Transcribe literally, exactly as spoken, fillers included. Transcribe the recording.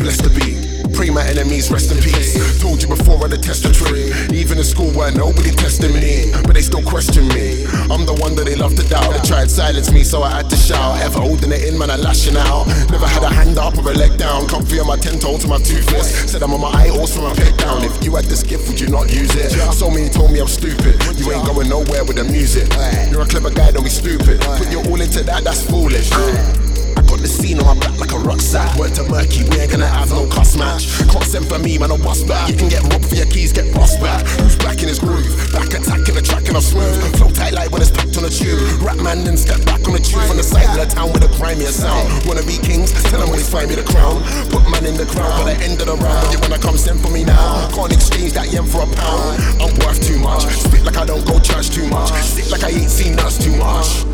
blessed to be. Pray my enemies rest in peace. Told you before I detest the tree. Even in school where nobody tested me, but they still question me. I'm the one that they love to doubt. They tried to silence me, so I had to shout. Ever holding it in, man, I lashing out. Never had a hand up or a leg down. Comfy on my ten toes to my toothless. Said I'm on my eye horse from my peg down. If you had this gift, would you not use it? So many told me I'm stupid. You ain't going nowhere with the music. You're a clever guy, don't be stupid. Put your all into that, that's foolish. I got the scene on my back like a rucksack. Word to Murky, we ain't gonna have no cuss match. Can't send for me, man, a bust back. You can get robbed for your keys, get bust back. Who's back in his groove? Back attacking the track and I'm smooth. Flow tight like when it's packed on a tube. Rap man then step back on the tube. On the side of the town with a grimier sound. Wanna be kings? Tell them always find me the crown. Put man in the crown by the end of the round. You wanna come send for me now? Can't exchange that yen for a pound. I'm worth too much. Spit like I don't go church too much. Sick like I ain't seen nuts too much.